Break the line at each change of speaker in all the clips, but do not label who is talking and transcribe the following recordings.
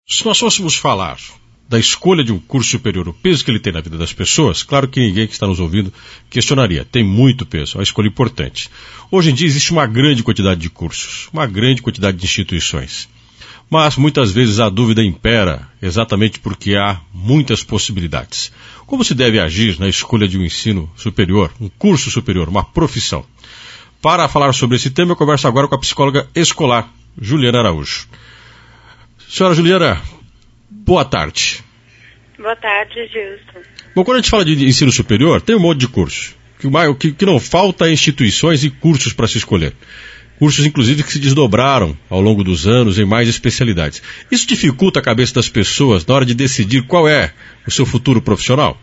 Se nós fôssemos falar da escolha de um curso superior, o peso que ele tem na vida das pessoas, claro que ninguém que está nos ouvindo questionaria. Tem muito peso, é uma escolha importante. Hoje em dia existe uma grande quantidade de cursos, uma grande quantidade de instituições. Mas muitas vezes a dúvida impera exatamente porque há muitas possibilidades. Como se deve agir na escolha de um ensino superior, um curso superior, uma profissão? Para falar sobre esse tema, eu converso agora com a psicóloga escolar, Juliana Araújo. Senhora Juliana, boa tarde.
Boa tarde, Gilson.
Bom, quando a gente fala de ensino superior, tem um monte de curso. O que não falta é instituições e cursos para se escolher. Cursos, inclusive, que se desdobraram ao longo dos anos em mais especialidades. Isso dificulta a cabeça das pessoas na hora de decidir qual é o seu futuro profissional?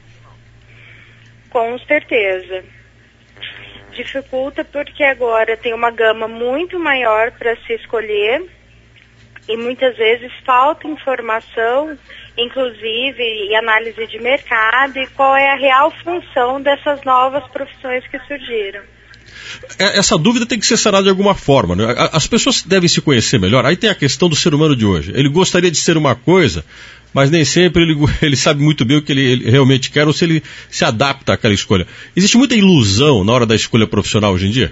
Com certeza. Dificulta porque agora tem uma gama muito maior para se escolher e muitas vezes falta informação, inclusive e análise de mercado e qual é a real função dessas novas profissões que surgiram.
Essa dúvida tem que ser sanada de alguma forma, né? As pessoas devem se conhecer melhor. Aí tem a questão do ser humano de hoje. Ele gostaria de ser uma coisa, mas nem sempre ele sabe muito bem o que ele realmente quer ou se ele se adapta àquela escolha. Existe muita ilusão na hora da escolha profissional hoje em dia?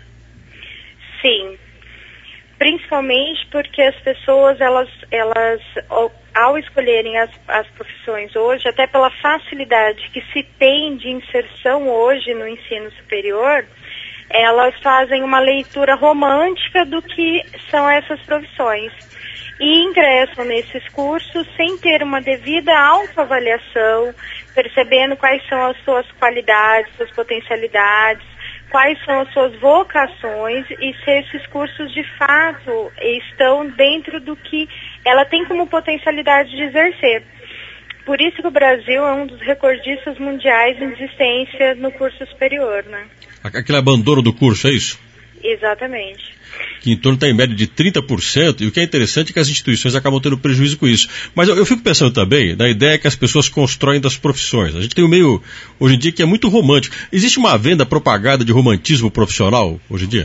Sim. Principalmente porque as pessoas, elas ao escolherem as profissões hoje, até pela facilidade que se tem de inserção hoje no ensino superior, elas fazem uma leitura romântica do que são essas profissões e ingressam nesses cursos sem ter uma devida autoavaliação, percebendo quais são as suas qualidades, suas potencialidades, quais são as suas vocações e se esses cursos de fato estão dentro do que ela tem como potencialidade de exercer. Por isso que o Brasil é um dos recordistas mundiais em desistência no curso superior, né?
Aquele abandono do curso, é isso?
Exatamente.
Que em torno está em média de 30%, e o que é interessante é que as instituições acabam tendo prejuízo com isso. Mas eu fico pensando também na ideia que as pessoas constroem das profissões. A gente tem um meio, hoje em dia, que é muito romântico. Existe uma venda propagada de romantismo profissional hoje em dia?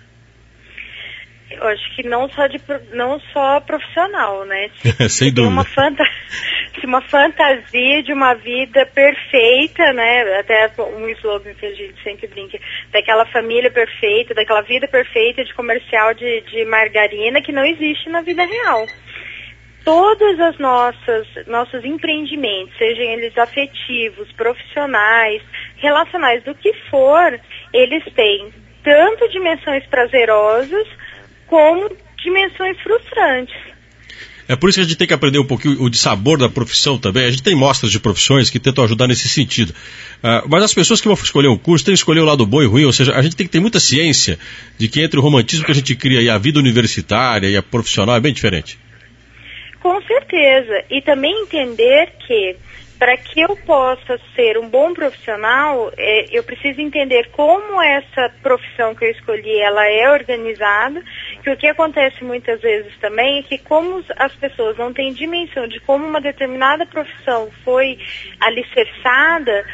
Eu acho que não só profissional, né?
Sem dúvida.
Tem uma fantasia de uma vida perfeita, né? Até um slogan que a gente sempre brinca, daquela família perfeita, daquela vida perfeita de comercial de margarina que não existe na vida real. Todos os nossos empreendimentos, sejam eles afetivos, profissionais, relacionais, do que for, eles têm tanto dimensões prazerosas como dimensões frustrantes.
É por isso que a gente tem que aprender um pouquinho o dissabor da profissão também. A gente tem mostras de profissões que tentam ajudar nesse sentido. Mas as pessoas que vão escolher um curso têm que escolher o lado bom e ruim, ou seja, a gente tem que ter muita ciência de que entre o romantismo que a gente cria e a vida universitária e a profissional é bem diferente.
Com certeza. E também entender que para que eu possa ser um bom profissional, eu preciso entender como essa profissão que eu escolhi, ela é organizada, que o que acontece muitas vezes também é que como as pessoas não têm dimensão de como uma determinada profissão foi alicerçada,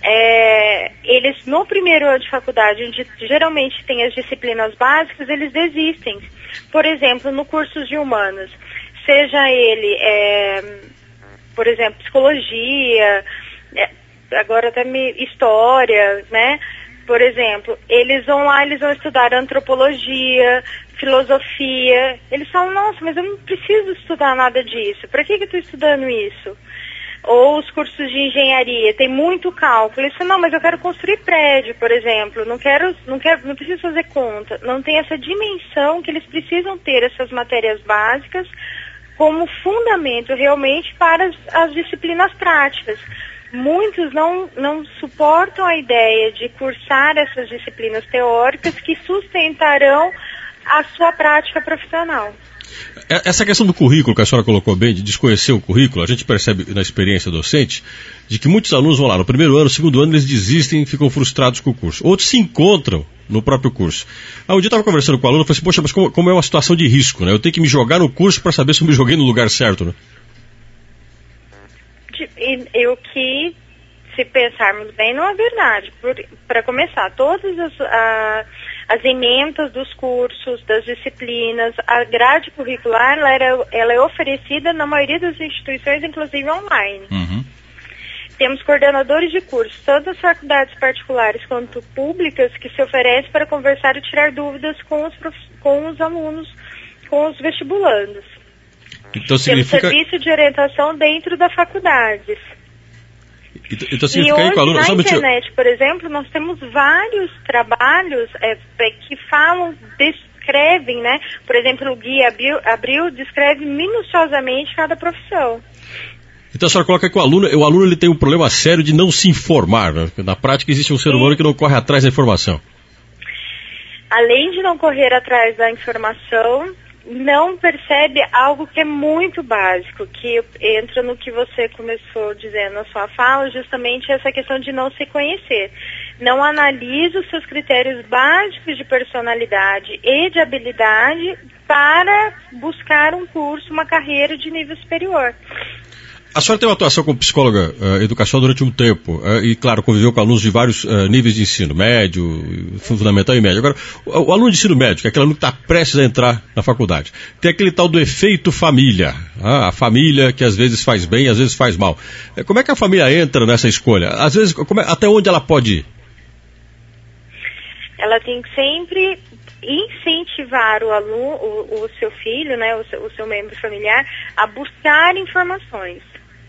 eles no primeiro ano de faculdade, onde geralmente tem as disciplinas básicas, eles desistem. Por exemplo, no curso de humanas, seja ele... por exemplo, psicologia, agora até história, né? Por exemplo, eles vão estudar antropologia, filosofia. Eles falam, nossa, mas eu não preciso estudar nada disso. Para que eu estou estudando isso? Ou os cursos de engenharia, tem muito cálculo. Isso não, mas eu quero construir prédio, por exemplo. Não preciso fazer conta. Não tem essa dimensão que eles precisam ter, essas matérias básicas, como fundamento realmente para as disciplinas práticas. Muitos não suportam a ideia de cursar essas disciplinas teóricas que sustentarão a sua prática profissional.
Essa questão do currículo que a senhora colocou bem, de desconhecer o currículo, a gente percebe na experiência docente, de que muitos alunos vão lá no primeiro ano, no segundo ano, eles desistem e ficam frustrados com o curso. Outros se encontram no próprio curso. Um dia eu estava conversando com o aluno e falei assim, poxa, mas como é uma situação de risco, né? Eu tenho que me jogar no curso para saber se eu me joguei no lugar certo, né?
E o que, se pensarmos bem, não é verdade. Para começar, todas as emendas dos cursos, das disciplinas. A grade curricular ela é oferecida na maioria das instituições, inclusive online.
Uhum.
Temos coordenadores de cursos, tanto as faculdades particulares quanto públicas, que se oferecem para conversar e tirar dúvidas com os alunos, com os vestibulandos.
Então, significa...
Temos serviço de orientação dentro da faculdade.
Então,
e hoje, na internet, por exemplo, nós temos vários trabalhos que falam, descrevem, né? Por exemplo, o Guia Abril descreve minuciosamente cada profissão.
Então a senhora coloca que o aluno ele tem um problema sério de não se informar, né? Na prática existe um ser humano que não corre atrás da informação.
Além de não correr atrás da informação, não percebe algo que é muito básico, que entra no que você começou dizendo na sua fala, justamente essa questão de não se conhecer. Não analisa os seus critérios básicos de personalidade e de habilidade para buscar um curso, uma carreira de nível superior.
A senhora tem uma atuação como psicóloga educacional durante um tempo e, claro, conviveu com alunos de vários níveis de ensino, médio, fundamental e médio. Agora, o aluno de ensino médio, que é aquele aluno que está prestes a entrar na faculdade, tem aquele tal do efeito família, a família que às vezes faz bem, às vezes faz mal. Como é que a família entra nessa escolha? Às vezes, até onde ela pode ir?
Ela tem que sempre incentivar o aluno, o seu filho, né, o seu membro familiar, a buscar informações.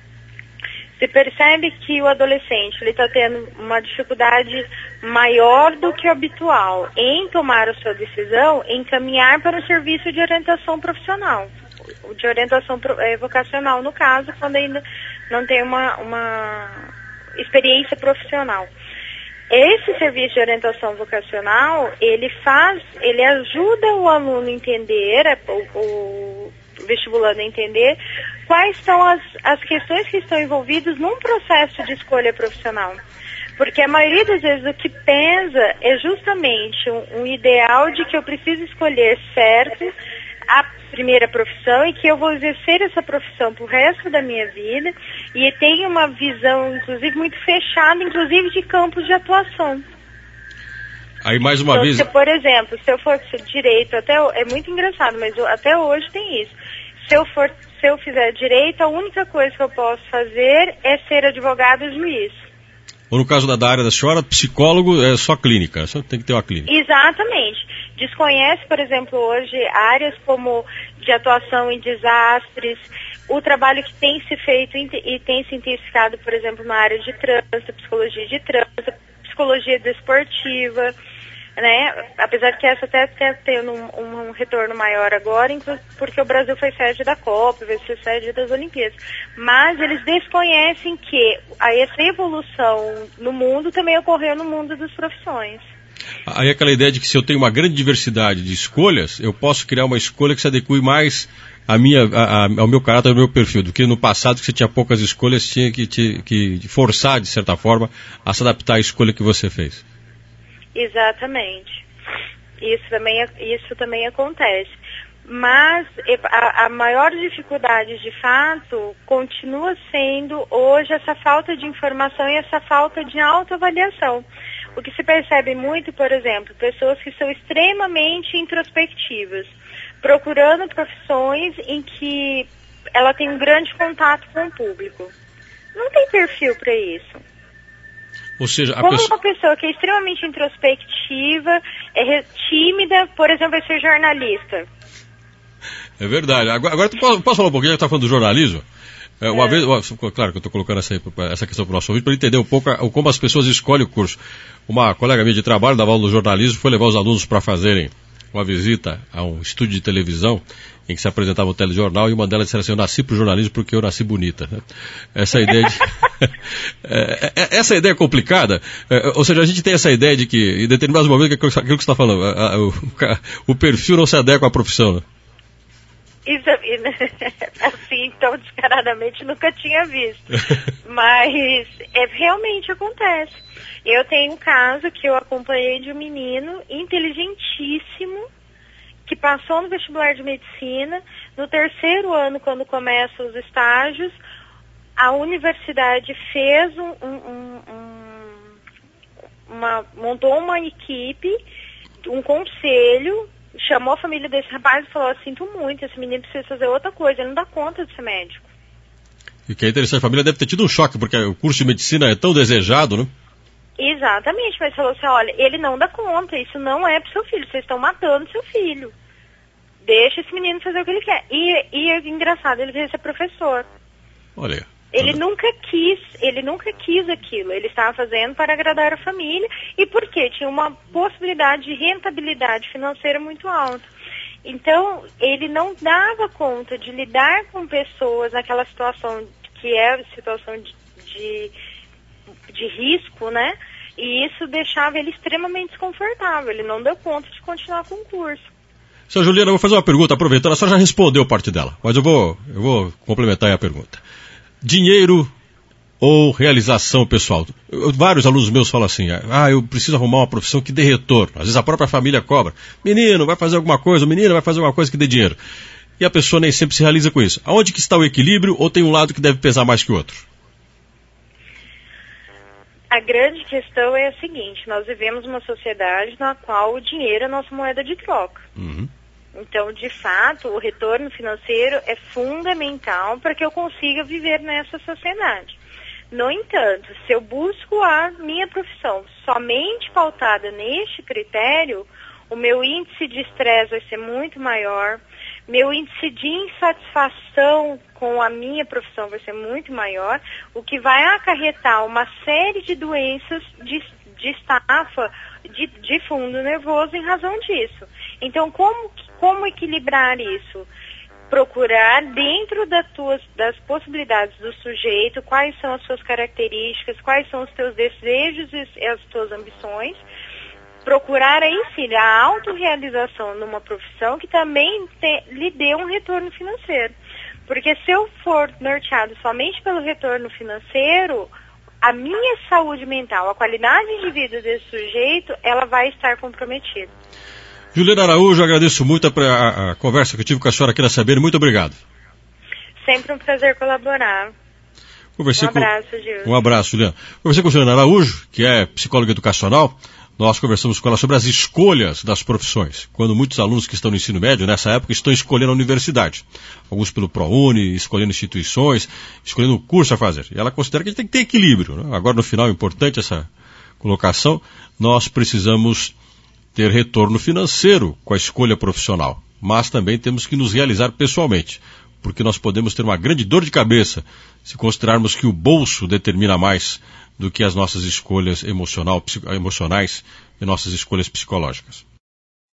Se percebe que o adolescente está tendo uma dificuldade maior do que o habitual em tomar a sua decisão, encaminhar para o serviço de orientação profissional, de orientação vocacional, no caso, quando ainda não tem uma experiência profissional. Esse serviço de orientação vocacional, ele ajuda o aluno a entender, o vestibulando a entender quais são as questões que estão envolvidas num processo de escolha profissional. Porque a maioria das vezes o que pesa é justamente um ideal de que eu preciso escolher certo a primeira profissão e que eu vou exercer essa profissão pro resto da minha vida, e tem uma visão, inclusive, muito fechada, inclusive de campos de atuação.
Aí, mais uma vez...
Por exemplo, se eu for direito, é muito engraçado, mas até hoje tem isso. Se eu fizer direito, a única coisa que eu posso fazer é ser advogado e juiz.
Ou no caso da área da senhora, psicólogo é só clínica, só tem que ter uma clínica.
Exatamente. Desconhece, por exemplo, hoje áreas como de atuação em desastres, o trabalho que tem se feito e tem se intensificado, por exemplo, na área de trânsito, psicologia de trânsito, psicologia desportiva, né? Apesar que essa até está tendo um retorno maior agora, porque o Brasil foi sede da Copa, vai ser sede das Olimpíadas. Mas eles desconhecem que essa evolução no mundo também ocorreu no mundo das profissões.
Aí aquela ideia de que se eu tenho uma grande diversidade de escolhas, eu posso criar uma escolha que se adeque mais ao meu caráter, ao meu perfil, do que no passado, que você tinha poucas escolhas, tinha que forçar, de certa forma, a se adaptar à escolha que você fez.
Exatamente. Isso também acontece. Mas a maior dificuldade, de fato, continua sendo hoje essa falta de informação e essa falta de autoavaliação. O que se percebe muito, por exemplo, pessoas que são extremamente introspectivas, procurando profissões em que ela tem um grande contato com o público. Não tem perfil para isso.
Ou seja,
uma pessoa que é extremamente introspectiva, é tímida, por exemplo, vai ser jornalista.
É verdade. Agora posso falar um pouquinho, já que está falando do jornalismo? Uma vez, claro que eu estou colocando essa questão para o nosso ouvinte, para entender um pouco como as pessoas escolhem o curso. Uma colega minha de trabalho, dava aula no jornalismo, foi levar os alunos para fazerem uma visita a um estúdio de televisão em que se apresentava um telejornal, e uma delas disse assim: eu nasci para o jornalismo porque eu nasci bonita. Essa ideia essa ideia é complicada, ou seja, a gente tem essa ideia de que em determinados momentos, aquilo que você está falando, o perfil não se adequa à profissão, né?
Isso, assim, tão descaradamente nunca tinha visto. Mas realmente acontece. Eu tenho um caso que eu acompanhei de um menino inteligentíssimo que passou no vestibular de medicina. No terceiro ano, quando começam os estágios, a universidade fez montou uma equipe um conselho, chamou a família desse rapaz e falou, sinto muito, esse menino precisa fazer outra coisa, ele não dá conta de ser médico.
E que é interessante, a família deve ter tido um choque, porque o curso de medicina é tão desejado, né?
Exatamente, mas falou assim, olha, ele não dá conta, isso não é pro seu filho, vocês estão matando seu filho. Deixa esse menino fazer o que ele quer. E é engraçado, ele veio ser professor.
Olha.
Ele nunca quis aquilo, ele estava fazendo para agradar a família e porque tinha uma possibilidade de rentabilidade financeira muito alta. Então, ele não dava conta de lidar com pessoas naquela situação que é a situação de risco, né? E isso deixava ele extremamente desconfortável, ele não deu conta de continuar com o curso.
Senhora Juliana, eu vou fazer uma pergunta, aproveitando, a senhora já respondeu parte dela, mas eu vou complementar aí a pergunta. Dinheiro ou realização pessoal? Vários alunos meus falam assim, eu preciso arrumar uma profissão que dê retorno. Às vezes a própria família cobra. Menino, vai fazer alguma coisa, menina, vai fazer alguma coisa que dê dinheiro. E a pessoa nem sempre se realiza com isso. Aonde que está o equilíbrio ou tem um lado que deve pesar mais que o outro?
A grande questão é a seguinte, nós vivemos uma sociedade na qual o dinheiro é a nossa moeda de troca.
Uhum.
Então, de fato, o retorno financeiro é fundamental para que eu consiga viver nessa sociedade. No entanto, se eu busco a minha profissão somente pautada neste critério, o meu índice de estresse vai ser muito maior, meu índice de insatisfação com a minha profissão vai ser muito maior, o que vai acarretar uma série de doenças de estafa, de fundo nervoso em razão disso. Então, como equilibrar isso? Procurar dentro das possibilidades do sujeito, quais são as suas características, quais são os teus desejos e as tuas ambições. Procurar aí sim a autorrealização numa profissão que também lhe dê um retorno financeiro. Porque se eu for norteado somente pelo retorno financeiro, a minha saúde mental, a qualidade de vida desse sujeito, ela vai estar comprometida.
Juliana Araújo, agradeço muito a conversa que eu tive com a senhora aqui na CBN. Muito obrigado.
Sempre um prazer colaborar. Gil.
Um abraço, Juliana. Conversei com a Juliana Araújo, que é psicóloga educacional. Nós conversamos com ela sobre as escolhas das profissões. Quando muitos alunos que estão no ensino médio, nessa época, estão escolhendo a universidade. Alguns pelo ProUni, escolhendo instituições, escolhendo o curso a fazer. E ela considera que a gente tem que ter equilíbrio, né? Agora, no final, é importante essa colocação. Nós precisamos ter retorno financeiro com a escolha profissional. Mas também temos que nos realizar pessoalmente. Porque nós podemos ter uma grande dor de cabeça se considerarmos que o bolso determina mais do que as nossas escolhas emocionais e nossas escolhas psicológicas.